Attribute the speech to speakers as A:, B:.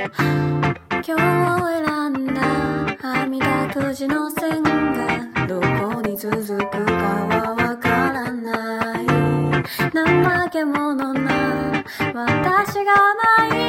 A: 今日選んだはみだくじの線がどこに続くかはわからない。怠け者な私が甘い